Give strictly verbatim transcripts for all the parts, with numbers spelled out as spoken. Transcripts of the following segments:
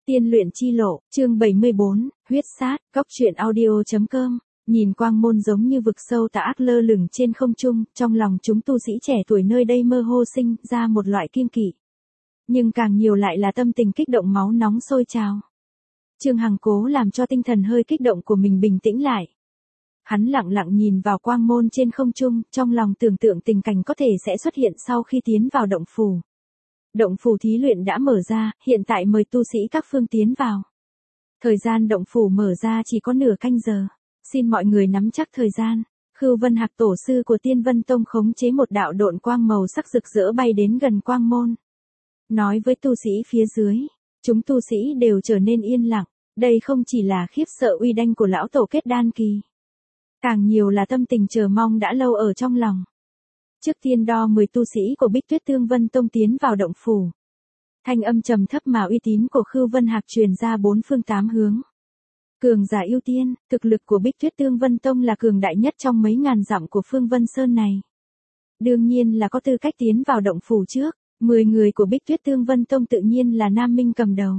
Tiên luyện chi lộ, chương bảy mươi bốn, huyết sát, góc truyện audio.com. Nhìn quang môn giống như vực sâu tà ác lơ lửng trên không trung, trong lòng chúng tu sĩ trẻ tuổi nơi đây mơ hồ sinh ra một loại kiêng kỵ. Nhưng càng nhiều lại là tâm tình kích động máu nóng sôi trào. Trương Hằng cố làm cho tinh thần hơi kích động của mình bình tĩnh lại. Hắn lặng lặng nhìn vào quang môn trên không trung, trong lòng tưởng tượng tình cảnh có thể sẽ xuất hiện sau khi tiến vào động phủ. Động phủ thí luyện đã mở ra, hiện tại mời tu sĩ các phương tiến vào. Thời gian động phủ mở ra chỉ có nửa canh giờ. Xin mọi người nắm chắc thời gian. Khưu Vân Hạc tổ sư của Tiên Vân Tông khống chế một đạo độn quang màu sắc rực rỡ bay đến gần quang môn. Nói với tu sĩ phía dưới, chúng tu sĩ đều trở nên yên lặng. Đây không chỉ là khiếp sợ uy danh của lão tổ kết đan kỳ. Càng nhiều là tâm tình chờ mong đã lâu ở trong lòng. Trước tiên đo mười tu sĩ của Bích Tuyết Tương Vân Tông tiến vào động phủ. Thanh âm trầm thấp mà uy tín của Khưu Vân Hạc truyền ra bốn phương tám hướng. Cường giả ưu tiên, thực lực của Bích Tuyết Tương Vân Tông là cường đại nhất trong mấy ngàn dặm của Phương Vân Sơn này. Đương nhiên là có tư cách tiến vào động phủ trước, mười người của Bích Tuyết Tương Vân Tông tự nhiên là Nam Minh cầm đầu.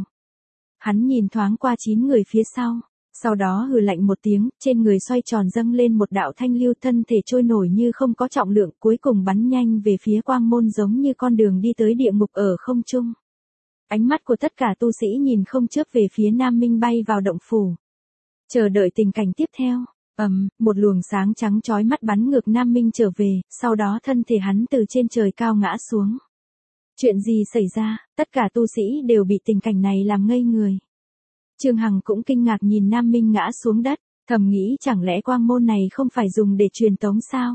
Hắn nhìn thoáng qua chín người phía sau. Sau đó hừ lạnh một tiếng, trên người xoay tròn dâng lên một đạo thanh lưu, thân thể trôi nổi như không có trọng lượng, cuối cùng bắn nhanh về phía quang môn giống như con đường đi tới địa ngục ở không trung. Ánh mắt của tất cả tu sĩ nhìn không chớp về phía Nam Minh bay vào động phủ. Chờ đợi tình cảnh tiếp theo, ầm, um, một luồng sáng trắng chói mắt bắn ngược Nam Minh trở về, sau đó thân thể hắn từ trên trời cao ngã xuống. Chuyện gì xảy ra, tất cả tu sĩ đều bị tình cảnh này làm ngây người. Trương Hằng cũng kinh ngạc nhìn Nam Minh ngã xuống đất, thầm nghĩ chẳng lẽ quang môn này không phải dùng để truyền tống sao?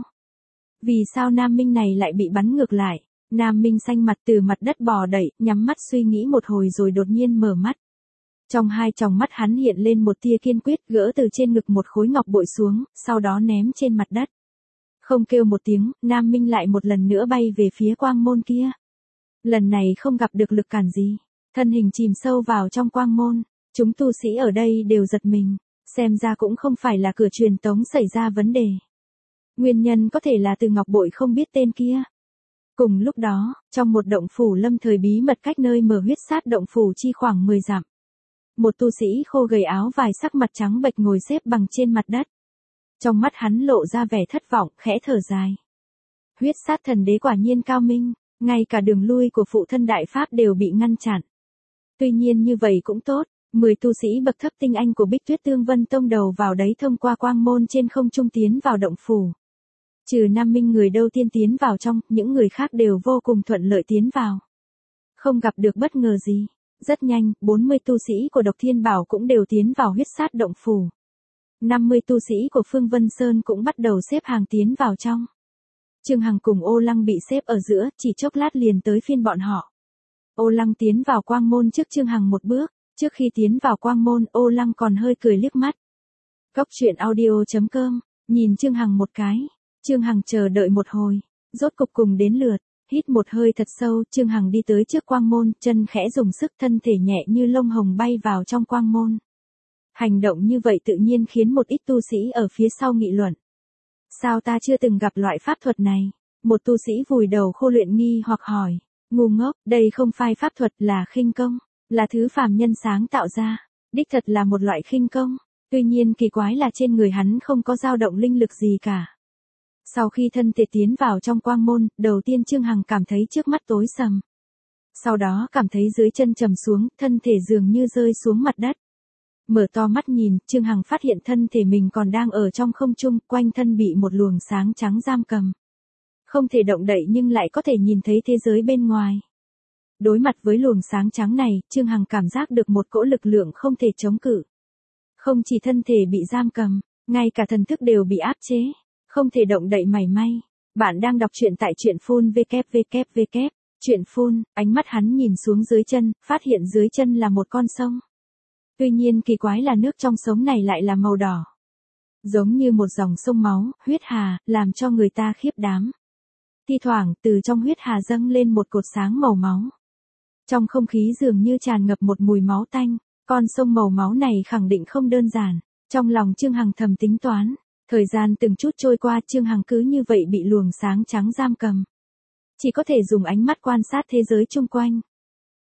Vì sao Nam Minh này lại bị bắn ngược lại? Nam Minh xanh mặt từ mặt đất bò dậy, nhắm mắt suy nghĩ một hồi rồi đột nhiên mở mắt. Trong hai tròng mắt hắn hiện lên một tia kiên quyết, gỡ từ trên ngực một khối ngọc bội xuống, sau đó ném trên mặt đất. Không kêu một tiếng, Nam Minh lại một lần nữa bay về phía quang môn kia. Lần này không gặp được lực cản gì, thân hình chìm sâu vào trong quang môn. Chúng tu sĩ ở đây đều giật mình, xem ra cũng không phải là cửa truyền tống xảy ra vấn đề. Nguyên nhân có thể là từ ngọc bội không biết tên kia. Cùng lúc đó, trong một động phủ lâm thời bí mật cách nơi mở huyết sát động phủ chi khoảng mười dặm. Một tu sĩ khô gầy áo vải sắc mặt trắng bệch ngồi xếp bằng trên mặt đất. Trong mắt hắn lộ ra vẻ thất vọng, khẽ thở dài. Huyết sát thần đế quả nhiên cao minh, ngay cả đường lui của phụ thân đại pháp đều bị ngăn chặn. Tuy nhiên như vậy cũng tốt. Mười tu sĩ bậc thấp tinh anh của Bích Tuyết Tương Vân Tông đầu vào đấy thông qua quang môn trên không trung tiến vào động phủ. Trừ Nam Minh người đầu tiên tiến vào trong, những người khác đều vô cùng thuận lợi tiến vào. Không gặp được bất ngờ gì. Rất nhanh, bốn mươi tu sĩ của Độc Thiên Bảo cũng đều tiến vào huyết sát động phủ. năm mươi tu sĩ của Phương Vân Sơn cũng bắt đầu xếp hàng tiến vào trong. Trương Hằng cùng Ô Lăng bị xếp ở giữa, chỉ chốc lát liền tới phiên bọn họ. Ô Lăng tiến vào quang môn trước Trương Hằng một bước. Trước khi tiến vào quang môn, Ô Lăng còn hơi cười liếc mắt. Góc truyện audio.com, nhìn Trương Hằng một cái. Trương Hằng chờ đợi một hồi, rốt cục cùng đến lượt, hít một hơi thật sâu, Trương Hằng đi tới trước quang môn, chân khẽ dùng sức, thân thể nhẹ như lông hồng bay vào trong quang môn. Hành động như vậy tự nhiên khiến một ít tu sĩ ở phía sau nghị luận. Sao ta chưa từng gặp loại pháp thuật này? Một tu sĩ vùi đầu khô luyện nghi hoặc hỏi. Ngu ngốc, đây không phải pháp thuật, là khinh công. Là thứ phàm nhân sáng tạo ra, đích thật là một loại khinh công, tuy nhiên kỳ quái là trên người hắn không có dao động linh lực gì cả. Sau khi thân thể tiến vào trong quang môn, đầu tiên Trương Hằng cảm thấy trước mắt tối sầm. Sau đó cảm thấy dưới chân trầm xuống, thân thể dường như rơi xuống mặt đất. Mở to mắt nhìn, Trương Hằng phát hiện thân thể mình còn đang ở trong không trung, quanh thân bị một luồng sáng trắng giam cầm. Không thể động đậy nhưng lại có thể nhìn thấy thế giới bên ngoài. Đối mặt với luồng sáng trắng này, Trương Hằng cảm giác được một cỗ lực lượng không thể chống cự. Không chỉ thân thể bị giam cầm, ngay cả thần thức đều bị áp chế, không thể động đậy mảy may. Bạn đang đọc truyện tại truyện phun vê kép vê kép vê kép, truyện phun, ánh mắt hắn nhìn xuống dưới chân, phát hiện dưới chân là một con sông. Tuy nhiên kỳ quái là nước trong sông này lại là màu đỏ. Giống như một dòng sông máu, huyết hà, làm cho người ta khiếp đảm. Thi thoảng, từ trong huyết hà dâng lên một cột sáng màu máu. Trong không khí dường như tràn ngập một mùi máu tanh, con sông màu máu này khẳng định không đơn giản. Trong lòng Trương Hằng thầm tính toán, thời gian từng chút trôi qua, Trương Hằng cứ như vậy bị luồng sáng trắng giam cầm. Chỉ có thể dùng ánh mắt quan sát thế giới chung quanh.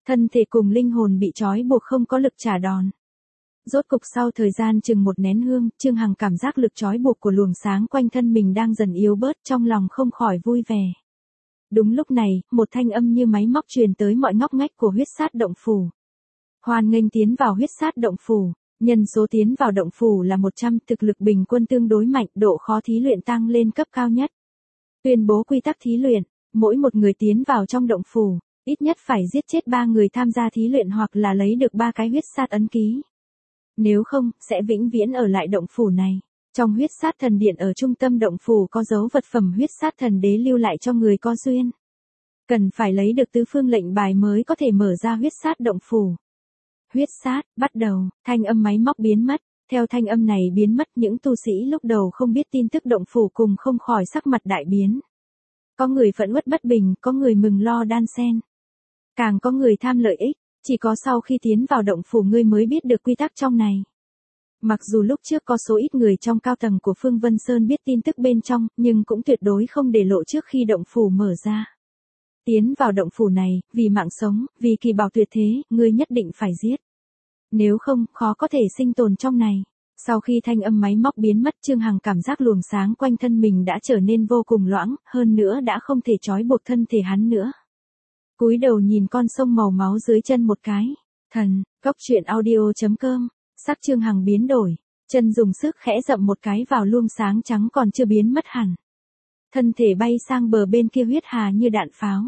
Thân thể cùng linh hồn bị trói buộc không có lực trả đòn. Rốt cục sau thời gian chừng một nén hương, Trương Hằng cảm giác lực trói buộc của luồng sáng quanh thân mình đang dần yếu bớt, trong lòng không khỏi vui vẻ. Đúng lúc này, một thanh âm như máy móc truyền tới mọi ngóc ngách của huyết sát động phủ. Hoan nghênh tiến vào huyết sát động phủ. Nhân số tiến vào động phủ là một trăm, thực lực bình quân tương đối mạnh, độ khó thí luyện tăng lên cấp cao nhất. Tuyên bố quy tắc thí luyện, mỗi một người tiến vào trong động phủ, ít nhất phải giết chết ba người tham gia thí luyện hoặc là lấy được ba cái huyết sát ấn ký. Nếu không, sẽ vĩnh viễn ở lại động phủ này. Trong huyết sát thần điện ở trung tâm động phủ có dấu vật phẩm huyết sát thần đế lưu lại cho người có duyên. Cần phải lấy được tứ phương lệnh bài mới có thể mở ra huyết sát động phủ. Huyết sát, bắt đầu, thanh âm máy móc biến mất, theo thanh âm này biến mất những tu sĩ lúc đầu không biết tin tức động phủ cùng không khỏi sắc mặt đại biến. Có người phẫn uất bất bình, có người mừng lo đan xen. Càng có người tham lợi ích, chỉ có sau khi tiến vào động phủ ngươi mới biết được quy tắc trong này. Mặc dù lúc trước có số ít người trong cao tầng của Phương Vân Sơn biết tin tức bên trong, nhưng cũng tuyệt đối không để lộ trước khi động phủ mở ra. Tiến vào động phủ này, vì mạng sống, vì kỳ bảo tuyệt thế, ngươi nhất định phải giết. Nếu không, khó có thể sinh tồn trong này. Sau khi thanh âm máy móc biến mất, Trương Hằng cảm giác luồng sáng quanh thân mình đã trở nên vô cùng loãng, hơn nữa đã không thể trói buộc thân thể hắn nữa. Cúi đầu nhìn con sông màu máu dưới chân một cái. Thần, góc truyện audio chấm com, sắc Trương Hằng biến đổi, chân dùng sức khẽ dậm một cái vào luồng sáng trắng còn chưa biến mất hẳn. Thân thể bay sang bờ bên kia huyết hà như đạn pháo.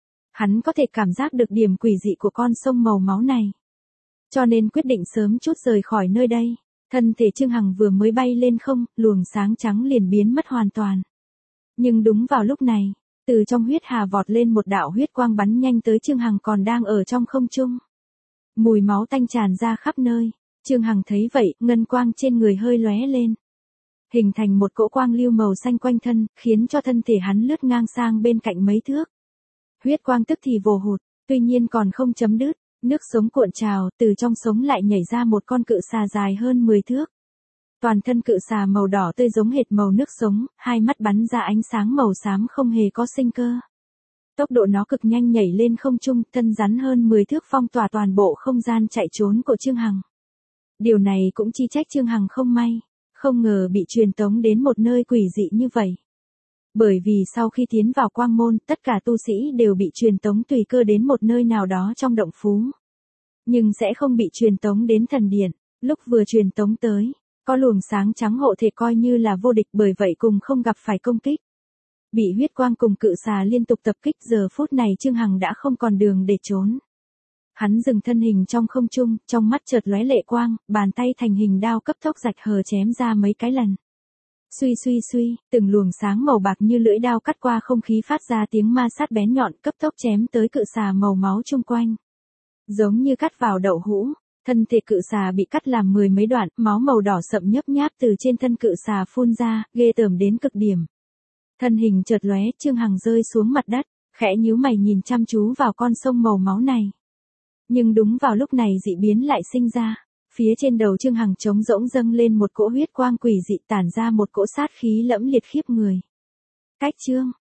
Hắn có thể cảm giác được điểm quỷ dị của con sông màu máu này. Cho nên quyết định sớm chút rời khỏi nơi đây. Thân thể Trương Hằng vừa mới bay lên không, luồng sáng trắng liền biến mất hoàn toàn. Nhưng đúng vào lúc này, từ trong huyết hà vọt lên một đạo huyết quang bắn nhanh tới Trương Hằng còn đang ở trong không trung. Mùi máu tanh tràn ra khắp nơi. Trương Hằng thấy vậy, ngân quang trên người hơi lóe lên. Hình thành một cỗ quang lưu màu xanh quanh thân, khiến cho thân thể hắn lướt ngang sang bên cạnh mấy thước. Huyết quang tức thì vồ hụt, tuy nhiên còn không chấm dứt, nước sống cuộn trào, từ trong sống lại nhảy ra một con cự xà dài hơn mười thước. Toàn thân cự xà màu đỏ tươi giống hệt màu nước sống, hai mắt bắn ra ánh sáng màu xám không hề có sinh cơ. Tốc độ nó cực nhanh nhảy lên không trung, thân rắn hơn mười thước phong tỏa toàn bộ không gian chạy trốn của Trương Hằng. Điều này cũng chỉ trách Trương Hằng không may, không ngờ bị truyền tống đến một nơi quỷ dị như vậy. Bởi vì sau khi tiến vào quang môn, tất cả tu sĩ đều bị truyền tống tùy cơ đến một nơi nào đó trong động phú. Nhưng sẽ không bị truyền tống đến thần điện, lúc vừa truyền tống tới, có luồng sáng trắng hộ thể coi như là vô địch bởi vậy cùng không gặp phải công kích. Bị huyết quang cùng cự xà liên tục tập kích giờ phút này Trương Hằng đã không còn đường để trốn. Hắn dừng thân hình trong không trung, trong mắt chợt lóe lệ quang, bàn tay thành hình đao cấp tốc rạch hờ chém ra mấy cái lần. Suy suy suy, từng luồng sáng màu bạc như lưỡi đao cắt qua không khí phát ra tiếng ma sát bén nhọn cấp tốc chém tới cự xà màu máu chung quanh. Giống như cắt vào đậu hũ, thân thể cự xà bị cắt làm mười mấy đoạn, máu màu đỏ sậm nhấp nháp từ trên thân cự xà phun ra, ghê tởm đến cực điểm. Thân hình chợt lóe, Trương Hằng rơi xuống mặt đất, khẽ nhíu mày nhìn chăm chú vào con sông màu máu này. Nhưng đúng vào lúc này dị biến lại sinh ra. Phía trên đầu Trương Hằng trống rỗng dâng lên một cỗ huyết quang quỷ dị tản ra một cỗ sát khí lẫm liệt khiếp người. Cách chương,